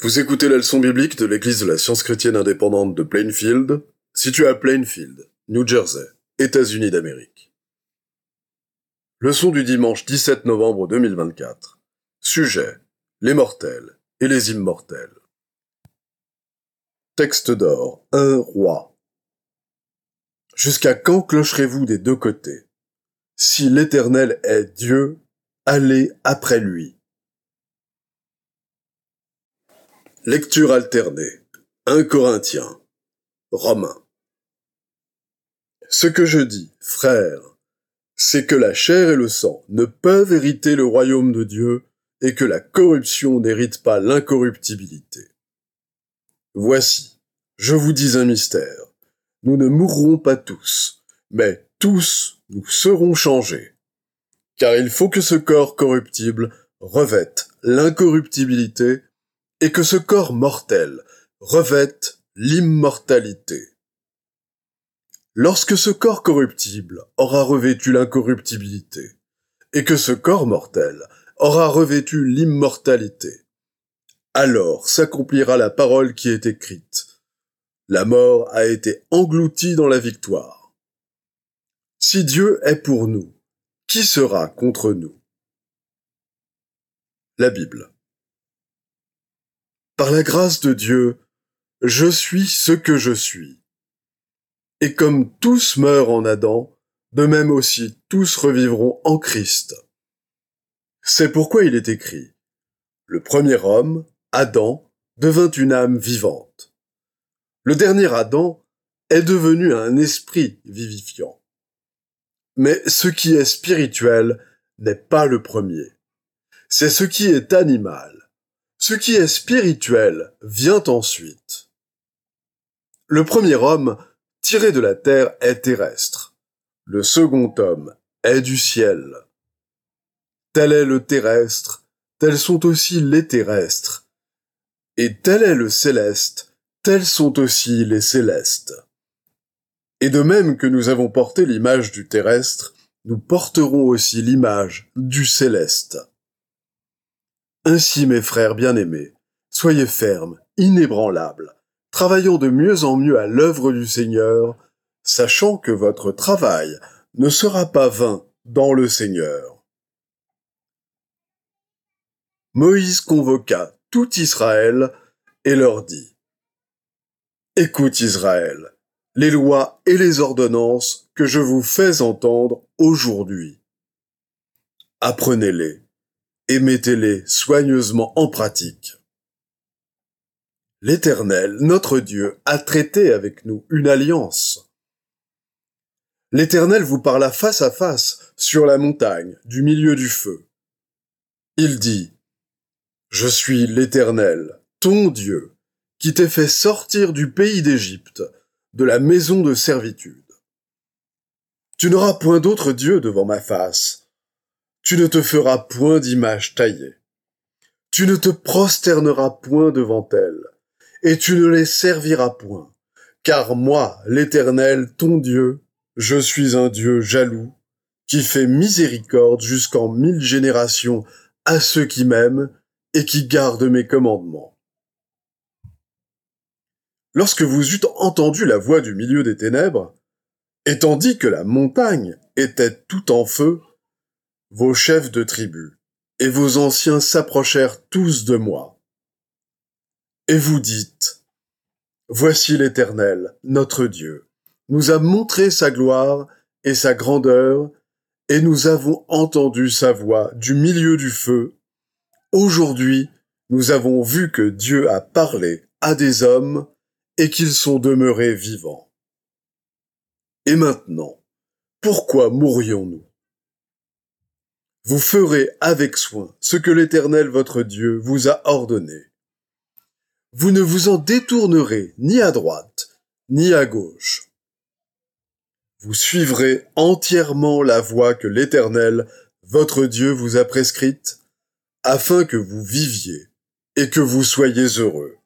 Vous écoutez la leçon biblique de l'Église de la Science chrétienne indépendante de Plainfield, située à Plainfield, New Jersey, États-Unis d'Amérique. Leçon du dimanche 17 novembre 2024. Sujet: les mortels et les immortels. Texte d'or, 1 Roi. Jusqu'à quand clocherez-vous des deux côtés? Si l'Éternel est Dieu, allez après lui. Lecture alternée. 1 Corinthiens. Romains. Ce que je dis, frères, c'est que la chair et le sang ne peuvent hériter le royaume de Dieu et que la corruption n'hérite pas l'incorruptibilité. Voici, je vous dis un mystère. Nous ne mourrons pas tous, mais tous nous serons changés. Car il faut que ce corps corruptible revête l'incorruptibilité et que ce corps mortel revête l'immortalité. Lorsque ce corps corruptible aura revêtu l'incorruptibilité, et que ce corps mortel aura revêtu l'immortalité, alors s'accomplira la parole qui est écrite. La mort a été engloutie dans la victoire. Si Dieu est pour nous, qui sera contre nous? La Bible. Par la grâce de Dieu, je suis ce que je suis. Et comme tous meurent en Adam, de même aussi tous revivront en Christ. C'est pourquoi il est écrit: le premier homme, Adam, devint une âme vivante. Le dernier Adam est devenu un esprit vivifiant. Mais ce qui est spirituel n'est pas le premier. C'est ce qui est animal. Ce qui est spirituel vient ensuite. Le premier homme, tiré de la terre, est terrestre. Le second homme est du ciel. Tel est le terrestre, tels sont aussi les terrestres. Et tel est le céleste, tels sont aussi les célestes. Et de même que nous avons porté l'image du terrestre, nous porterons aussi l'image du céleste. Ainsi, mes frères bien-aimés, soyez fermes, inébranlables, travaillant de mieux en mieux à l'œuvre du Seigneur, sachant que votre travail ne sera pas vain dans le Seigneur. Moïse convoqua tout Israël et leur dit: Écoute Israël, les lois et les ordonnances que je vous fais entendre aujourd'hui. Apprenez-les et mettez-les soigneusement en pratique. L'Éternel, notre Dieu, a traité avec nous une alliance. L'Éternel vous parla face à face sur la montagne du milieu du feu. Il dit: Je suis l'Éternel, ton Dieu, qui t'ai fait sortir du pays d'Égypte, de la maison de servitude. Tu n'auras point d'autre Dieu devant ma face. Tu ne te feras point d'image taillée. Tu ne te prosterneras point devant elles, et tu ne les serviras point. Car moi, l'Éternel, ton Dieu, je suis un Dieu jaloux, qui fait miséricorde jusqu'en 1000 générations à ceux qui m'aiment et qui gardent mes commandements. Lorsque vous eûtes entendu la voix du milieu des ténèbres, et tandis que la montagne était tout en feu, vos chefs de tribus et vos anciens s'approchèrent tous de moi. Et vous dites: Voici l'Éternel, notre Dieu, nous a montré sa gloire et sa grandeur, et nous avons entendu sa voix du milieu du feu. Aujourd'hui, nous avons vu que Dieu a parlé à des hommes et qu'ils sont demeurés vivants. Et maintenant, pourquoi mourrions-nous? Vous ferez avec soin ce que l'Éternel votre Dieu vous a ordonné. Vous ne vous en détournerez ni à droite, ni à gauche. Vous suivrez entièrement la voie que l'Éternel votre Dieu vous a prescrite, afin que vous viviez et que vous soyez heureux.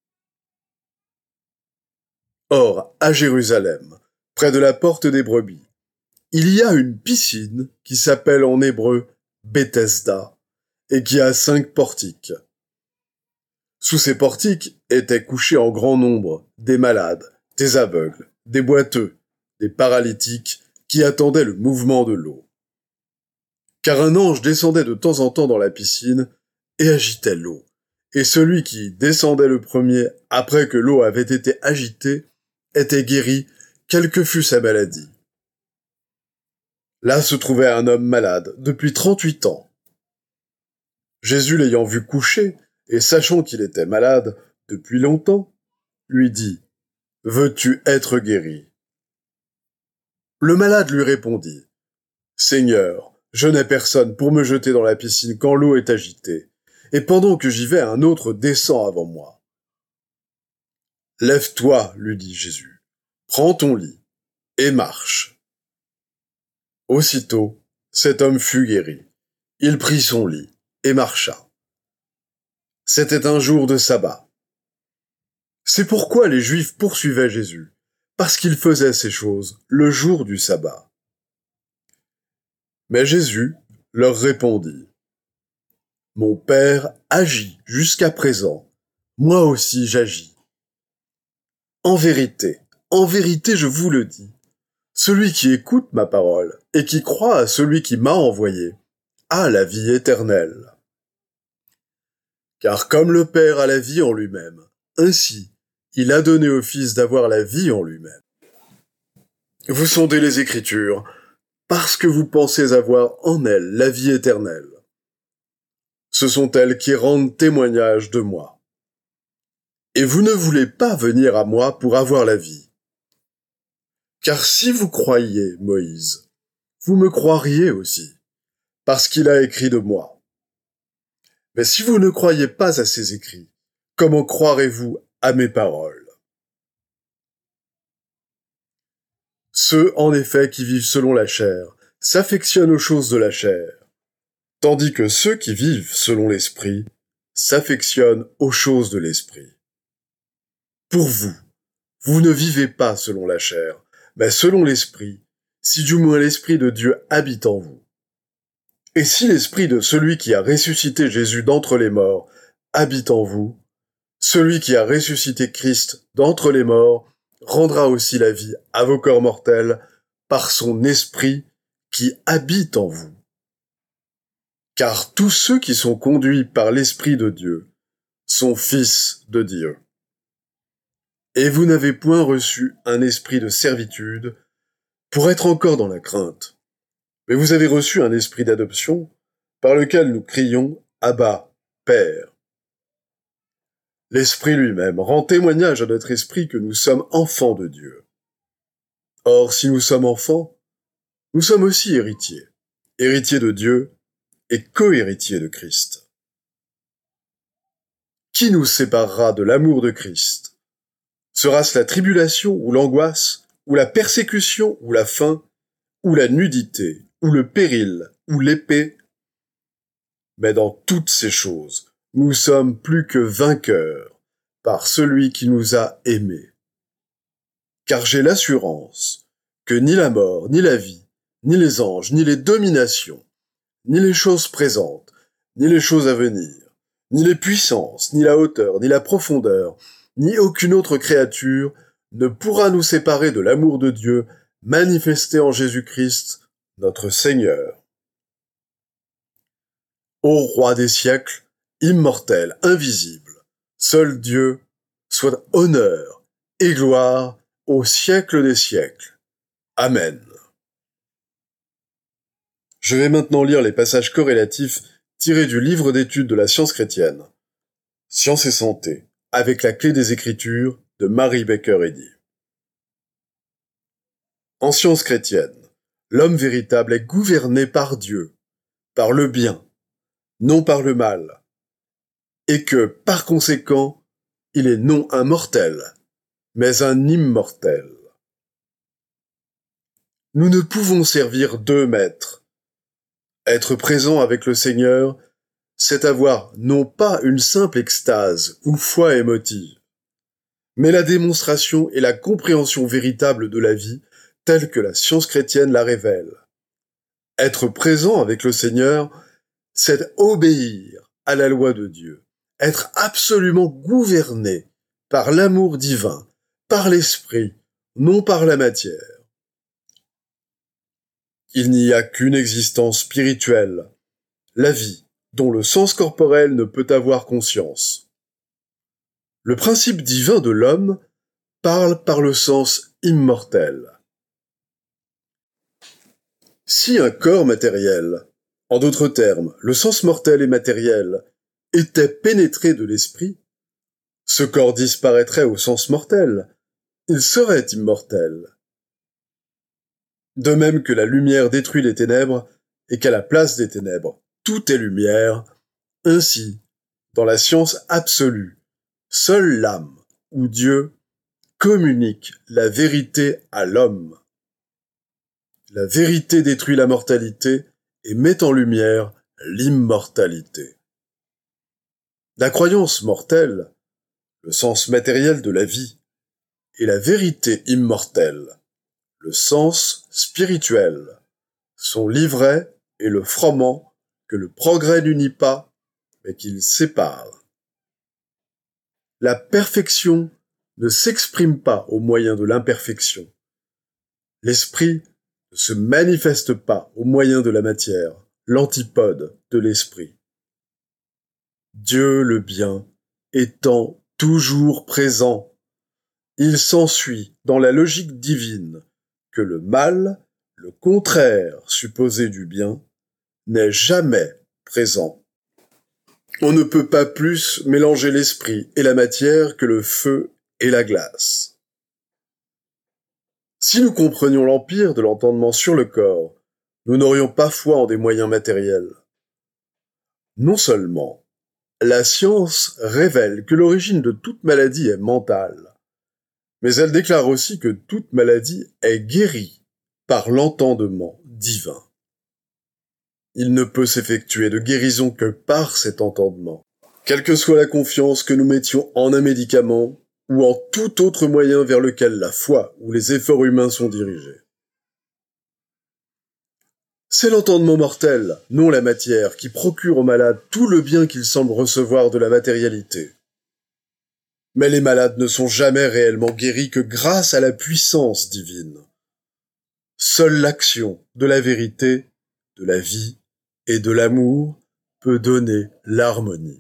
Or, à Jérusalem, près de la porte des brebis, il y a une piscine qui s'appelle en hébreu Bethesda, et qui a 5 portiques. Sous ces portiques étaient couchés en grand nombre des malades, des aveugles, des boiteux, des paralytiques qui attendaient le mouvement de l'eau. Car un ange descendait de temps en temps dans la piscine et agitait l'eau. Et celui qui descendait le premier après que l'eau avait été agitée était guéri, quelle que fût sa maladie. Là se trouvait un homme malade depuis 38 ans. Jésus l'ayant vu coucher, et sachant qu'il était malade depuis longtemps, lui dit « Veux-tu être guéri ?» Le malade lui répondit « Seigneur, je n'ai personne pour me jeter dans la piscine quand l'eau est agitée, et pendant que j'y vais, un autre descend avant moi. »« Lève-toi, lui dit Jésus, prends ton lit, et marche. » Aussitôt, cet homme fut guéri. Il prit son lit, et marcha. C'était un jour de sabbat. C'est pourquoi les Juifs poursuivaient Jésus, parce qu'il faisait ces choses le jour du sabbat. Mais Jésus leur répondit, « Mon Père agit jusqu'à présent, moi aussi j'agis. En vérité, je vous le dis, celui qui écoute ma parole et qui croit à celui qui m'a envoyé a la vie éternelle. Car comme le Père a la vie en lui-même, ainsi il a donné au Fils d'avoir la vie en lui-même. Vous sondez les Écritures, parce que vous pensez avoir en elles la vie éternelle. Ce sont elles qui rendent témoignage de moi. Et vous ne voulez pas venir à moi pour avoir la vie. Car si vous croyiez Moïse, vous me croiriez aussi, parce qu'il a écrit de moi. Mais si vous ne croyez pas à ses écrits, comment croirez-vous à mes paroles ? Ceux, en effet, qui vivent selon la chair, s'affectionnent aux choses de la chair, tandis que ceux qui vivent selon l'esprit s'affectionnent aux choses de l'esprit. Pour vous, vous ne vivez pas selon la chair, mais selon l'esprit, si du moins l'esprit de Dieu habite en vous. Et si l'esprit de celui qui a ressuscité Jésus d'entre les morts habite en vous, celui qui a ressuscité Christ d'entre les morts rendra aussi la vie à vos corps mortels par son esprit qui habite en vous. Car tous ceux qui sont conduits par l'Esprit de Dieu sont fils de Dieu. Et vous n'avez point reçu un esprit de servitude pour être encore dans la crainte, mais vous avez reçu un esprit d'adoption par lequel nous crions « Abba, Père ». L'Esprit lui-même rend témoignage à notre esprit que nous sommes enfants de Dieu. Or, si nous sommes enfants, nous sommes aussi héritiers, héritiers de Dieu et co-héritiers de Christ. Qui nous séparera de l'amour de Christ ? Sera-ce la tribulation ou l'angoisse, ou la persécution ou la faim, ou la nudité, ou le péril, ou l'épée ? Mais dans toutes ces choses, nous sommes plus que vainqueurs par celui qui nous a aimés. Car j'ai l'assurance que ni la mort, ni la vie, ni les anges, ni les dominations, ni les choses présentes, ni les choses à venir, ni les puissances, ni la hauteur, ni la profondeur, ni aucune autre créature ne pourra nous séparer de l'amour de Dieu manifesté en Jésus-Christ, notre Seigneur. Ô Roi des siècles, immortel, invisible, seul Dieu, soit honneur et gloire au siècle des siècles. Amen. Je vais maintenant lire les passages corrélatifs tirés du livre d'études de la science chrétienne, Science et santé, avec la clé des Écritures de Mary Baker Eddy. En science chrétienne, l'homme véritable est gouverné par Dieu, par le bien, non par le mal, et que, par conséquent, il est non un mortel, mais un immortel. Nous ne pouvons servir deux maîtres. Être présent avec le Seigneur, c'est avoir non pas une simple extase ou foi émotive, mais la démonstration et la compréhension véritable de la vie telle que la science chrétienne la révèle. Être présent avec le Seigneur, c'est obéir à la loi de Dieu, être absolument gouverné par l'amour divin, par l'esprit, non par la matière. Il n'y a qu'une existence spirituelle, la vie, dont le sens corporel ne peut avoir conscience. Le principe divin de l'homme parle par le sens immortel. Si un corps matériel, en d'autres termes, le sens mortel et matériel, était pénétré de l'esprit, ce corps disparaîtrait au sens mortel, il serait immortel. De même que la lumière détruit les ténèbres et qu'à la place des ténèbres, tout est lumière, ainsi, dans la science absolue, seule l'âme, ou Dieu, communique la vérité à l'homme. La vérité détruit la mortalité et met en lumière l'immortalité. La croyance mortelle, le sens matériel de la vie, et la vérité immortelle, le sens spirituel, sont l'ivraie et le froment que le progrès n'unit pas, mais qu'il sépare. La perfection ne s'exprime pas au moyen de l'imperfection. L'esprit ne se manifeste pas au moyen de la matière, l'antipode de l'esprit. Dieu le bien étant toujours présent, il s'ensuit dans la logique divine que le mal, le contraire supposé du bien, n'est jamais présent. On ne peut pas plus mélanger l'esprit et la matière que le feu et la glace. Si nous comprenions l'empire de l'entendement sur le corps, nous n'aurions pas foi en des moyens matériels. Non seulement, la science révèle que l'origine de toute maladie est mentale, mais elle déclare aussi que toute maladie est guérie par l'entendement divin. Il ne peut s'effectuer de guérison que par cet entendement. Quelle que soit la confiance que nous mettions en un médicament ou en tout autre moyen vers lequel la foi ou les efforts humains sont dirigés. C'est l'entendement mortel, non la matière, qui procure aux malades tout le bien qu'ils semblent recevoir de la matérialité. Mais les malades ne sont jamais réellement guéris que grâce à la puissance divine. Seule l'action de la vérité, de la vie et de l'amour peut donner l'harmonie.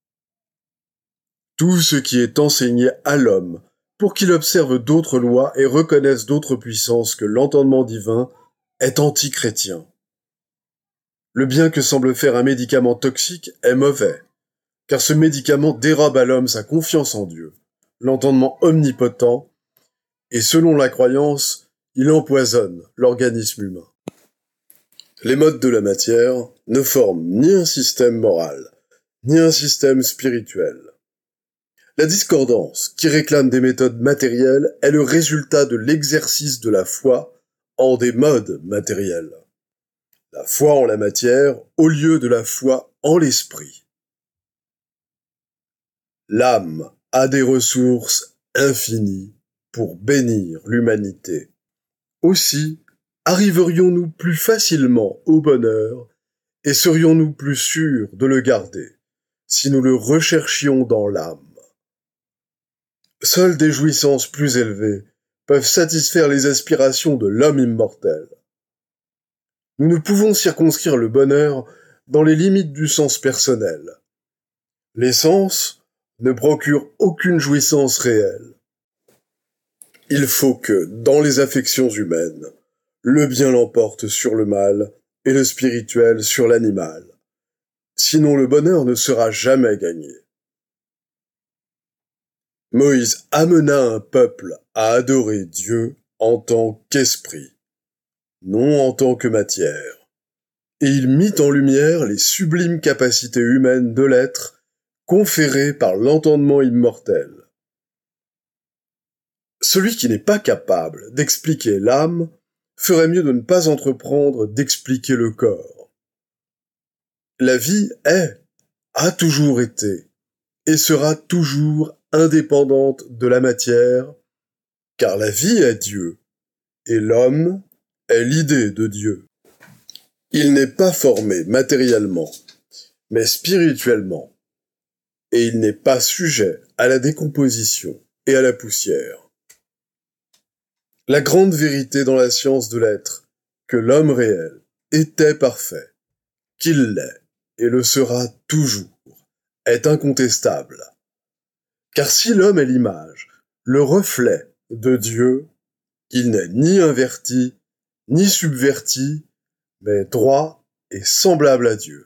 Tout ce qui est enseigné à l'homme pour qu'il observe d'autres lois et reconnaisse d'autres puissances que l'entendement divin est anti-chrétien. Le bien que semble faire un médicament toxique est mauvais, car ce médicament dérobe à l'homme sa confiance en Dieu, l'entendement omnipotent, et selon la croyance, il empoisonne l'organisme humain. Les modes de la matière ne forment ni un système moral, ni un système spirituel. La discordance, qui réclame des méthodes matérielles, est le résultat de l'exercice de la foi en des modes matériels. La foi en la matière au lieu de la foi en l'esprit. L'âme a des ressources infinies pour bénir l'humanité. Aussi, arriverions-nous plus facilement au bonheur et serions-nous plus sûrs de le garder si nous le recherchions dans l'âme. Seules des jouissances plus élevées peuvent satisfaire les aspirations de l'homme immortel. Nous ne pouvons circonscrire le bonheur dans les limites du sens personnel. Les sens ne procurent aucune jouissance réelle. Il faut que, dans les affections humaines, le bien l'emporte sur le mal et le spirituel sur l'animal. Sinon le bonheur ne sera jamais gagné. Moïse amena un peuple à adorer Dieu en tant qu'esprit, non en tant que matière, et il mit en lumière les sublimes capacités humaines de l'être conférées par l'entendement immortel. Celui qui n'est pas capable d'expliquer l'âme ferait mieux de ne pas entreprendre d'expliquer le corps. La vie est, a toujours été, et sera toujours indépendante de la matière, car la vie est Dieu, et l'homme est l'idée de Dieu. Il n'est pas formé matériellement, mais spirituellement, et il n'est pas sujet à la décomposition et à la poussière. La grande vérité dans la science de l'être, que l'homme réel était parfait, qu'il l'est et le sera toujours, est incontestable. Car si l'homme est l'image, le reflet de Dieu, il n'est ni inverti, ni subverti, mais droit et semblable à Dieu.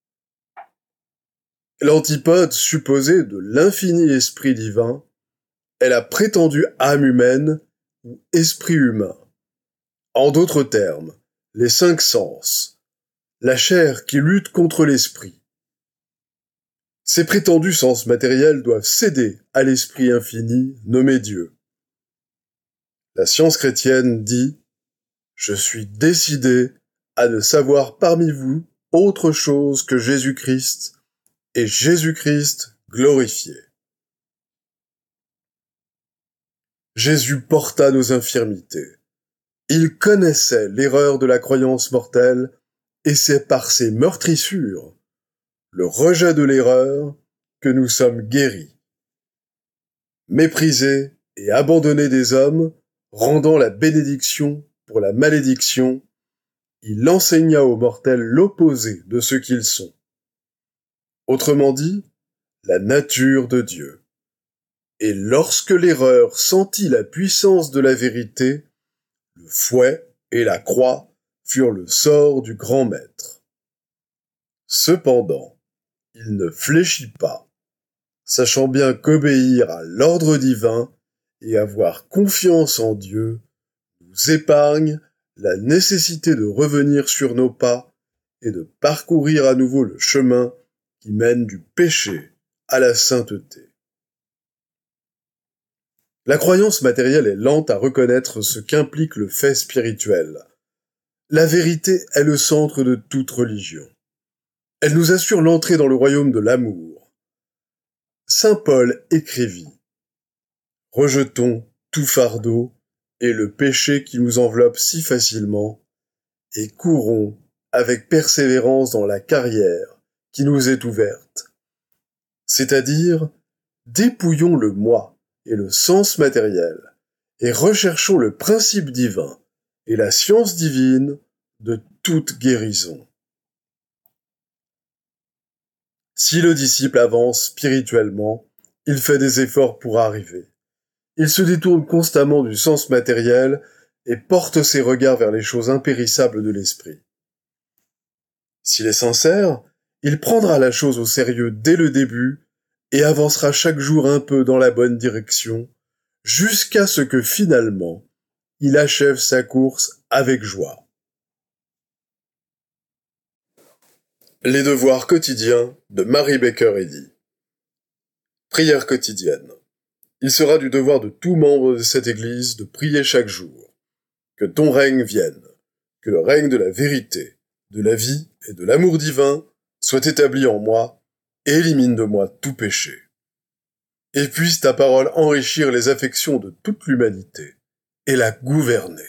L'antipode supposée de l'infini esprit divin est la prétendue âme humaine ou esprit humain. En d'autres termes, les 5 sens, la chair qui lutte contre l'esprit. Ces prétendus sens matériels doivent céder à l'esprit infini nommé Dieu. La science chrétienne dit « Je suis décidé à ne savoir parmi vous autre chose que Jésus-Christ et Jésus-Christ glorifié. » Jésus porta nos infirmités. Il connaissait l'erreur de la croyance mortelle et c'est par ses meurtrissures, le rejet de l'erreur, que nous sommes guéris. Méprisé et abandonné des hommes, rendant la bénédiction pour la malédiction, il enseigna aux mortels l'opposé de ce qu'ils sont. Autrement dit, la nature de Dieu. Et lorsque l'erreur sentit la puissance de la vérité, le fouet et la croix furent le sort du grand maître. Cependant, il ne fléchit pas, sachant bien qu'obéir à l'ordre divin et avoir confiance en Dieu nous épargne la nécessité de revenir sur nos pas et de parcourir à nouveau le chemin qui mène du péché à la sainteté. La croyance matérielle est lente à reconnaître ce qu'implique le fait spirituel. La vérité est le centre de toute religion. Elle nous assure l'entrée dans le royaume de l'amour. Saint Paul écrivit « Rejetons tout fardeau et le péché qui nous enveloppe si facilement, et courons avec persévérance dans la carrière qui nous est ouverte. » C'est-à-dire, dépouillons le moi et le sens matériel, et recherchons le principe divin et la science divine de toute guérison. Si le disciple avance spirituellement, il fait des efforts pour arriver. Il se détourne constamment du sens matériel et porte ses regards vers les choses impérissables de l'esprit. S'il est sincère, il prendra la chose au sérieux dès le début et avancera chaque jour un peu dans la bonne direction, jusqu'à ce que finalement, il achève sa course avec joie. Les devoirs quotidiens de Mary Baker Eddy. Prière quotidienne. Il sera du devoir de tout membre de cette Église de prier chaque jour. Que ton règne vienne, que le règne de la vérité, de la vie et de l'amour divin soit établi en moi et élimine de moi tout péché. Et puisse ta parole enrichir les affections de toute l'humanité et la gouverner.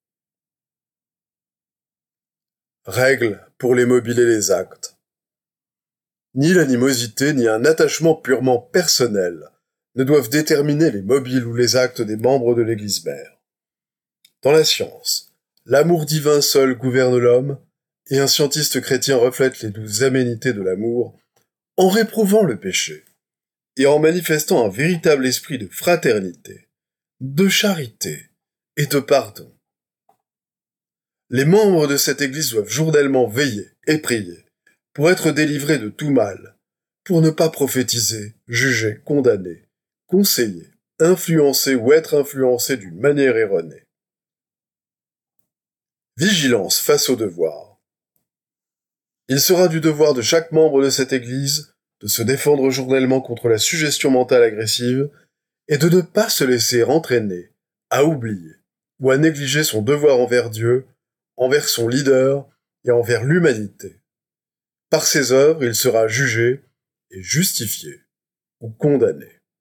Règles pour les mobiles et les actes. Ni l'animosité ni un attachement purement personnel ne doivent déterminer les mobiles ou les actes des membres de l'Église mère. Dans la science, l'amour divin seul gouverne l'homme, et un scientiste chrétien reflète les douces aménités de l'amour en réprouvant le péché et en manifestant un véritable esprit de fraternité, de charité et de pardon. Les membres de cette Église doivent journellement veiller et prier pour être délivrés de tout mal, pour ne pas prophétiser, juger, condamner, conseiller, influencer ou être influencé d'une manière erronée. Vigilance face au devoir. Il sera du devoir de chaque membre de cette Église de se défendre journellement contre la suggestion mentale agressive et de ne pas se laisser entraîner à oublier ou à négliger son devoir envers Dieu, envers son leader et envers l'humanité. Par ses œuvres, il sera jugé et justifié ou condamné.